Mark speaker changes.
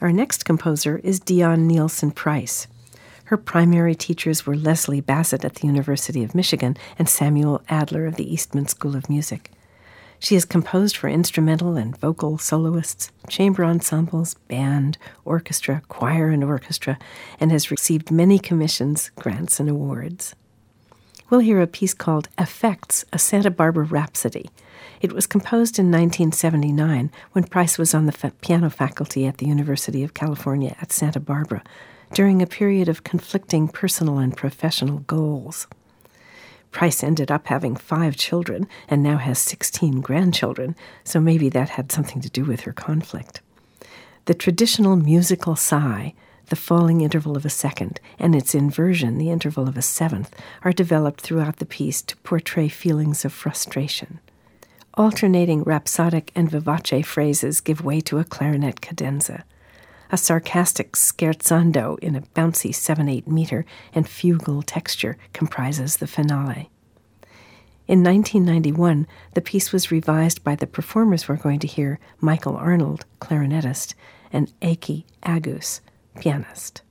Speaker 1: Our next composer is Dion Nielsen Price. Her primary teachers were Leslie Bassett at the University of Michigan and Samuel Adler of the Eastman School of Music. She has composed for instrumental and vocal soloists, chamber ensembles, band, orchestra, choir, and orchestra, and has received many commissions, grants, and awards. We'll hear a piece called Effects, a Santa Barbara Rhapsody. It was composed in 1979 when Price was on the piano faculty at the University of California at Santa Barbara during a period of conflicting personal and professional goals. Price ended up having 5 children and now has 16 grandchildren, so maybe that had something to do with her conflict. The traditional musical sigh, the falling interval of a second, and its inversion, the interval of a seventh, are developed throughout the piece to portray feelings of frustration. Alternating rhapsodic and vivace phrases give way to a clarinet cadenza. A sarcastic scherzando in a bouncy 7/8 meter and fugal texture comprises the finale. In 1991, the piece was revised by the performers we're going to hear, Michael Arnold, clarinetist, and Eiki Agus, pianist.